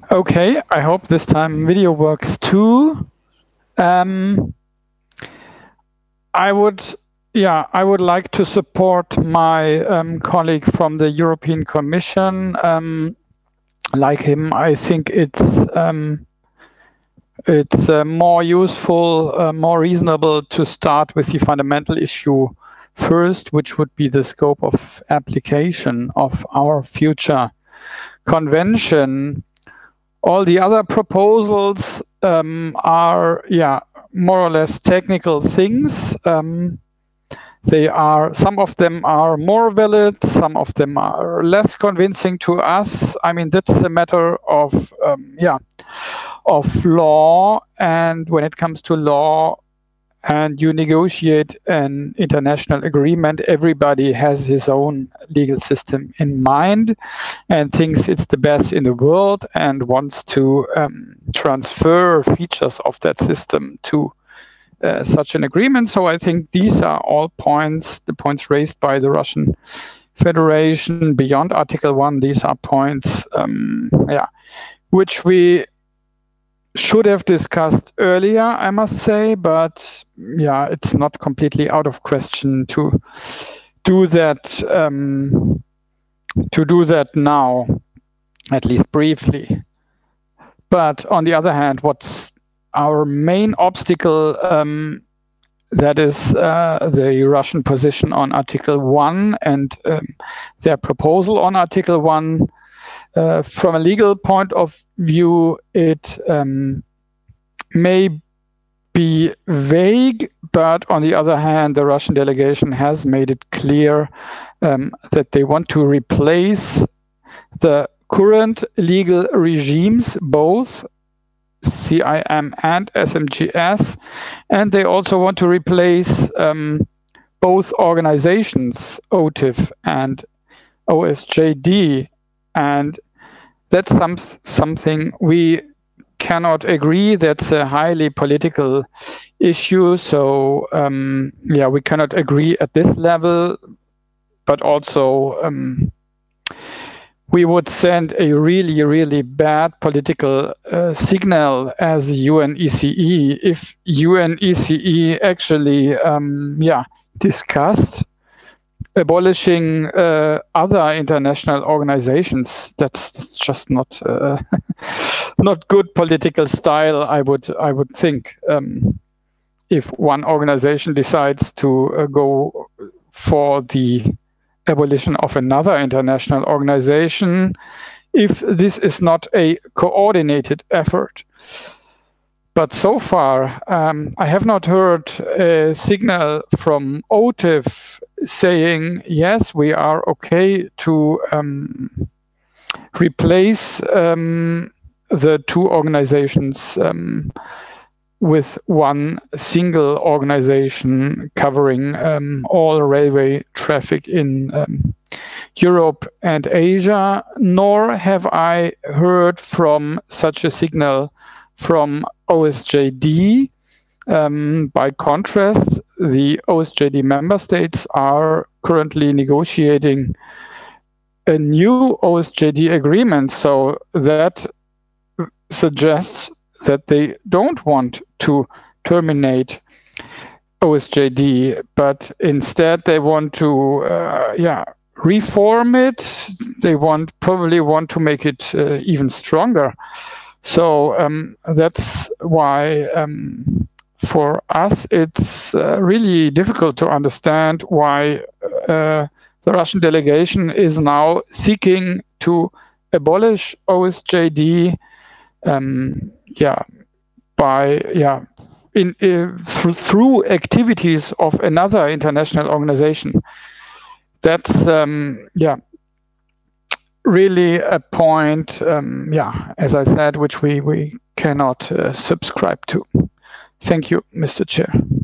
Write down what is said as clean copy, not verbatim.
Okay, I hope this time video works too. Um, I would, I would like to support my colleague from the European Commission. Like him, I think it's more useful, more reasonable to start with the fundamental issue first, which would be the scope of application of our future convention. All the other proposals are, more or less technical things. Some of them are more valid, some of them are less convincing to us. I mean, that's a matter of law. And when it comes to law, and you negotiate an international agreement, everybody has his own legal system in mind and thinks it's the best in the world and wants to transfer features of that system to such an agreement. So I think these are all points, the points raised by the Russian Federation beyond Article 1. These are points, which we should have discussed earlier, I must say, but it's not completely out of question to do that now, at least briefly. But on the other hand, what's our main obstacle? That is the Russian position on Article 1 and their proposal on Article 1. From a legal point of view, it may be vague, but on the other hand, the Russian delegation has made it clear that they want to replace the current legal regimes, both CIM and SMGS, and they also want to replace both organizations, OTIF and OSJD, and that's something we cannot agree. That's a highly political issue. So we cannot agree at this level, but also we would send a really, really bad political signal as UNECE if UNECE actually discussed abolishing other international organizations. That's just not not good political style, I would think. If one organization decides to go for the abolition of another international organization, if this is not a coordinated effort. But so far, I have not heard a signal from OTIF saying, yes, we are okay to replace the two organizations with one single organization covering all railway traffic in Europe and Asia, nor have I heard from such a signal from OSJD. By contrast, the OSJD member states are currently negotiating a new OSJD agreement, so that suggests that they don't want to terminate OSJD, but instead they want to reform it. They probably want to make it even stronger. So that's why for us it's really difficult to understand why the Russian delegation is now seeking to abolish OSJD through activities of another international organization. That's really a point, as I said, which we cannot subscribe to. Thank you, Mr. Chair.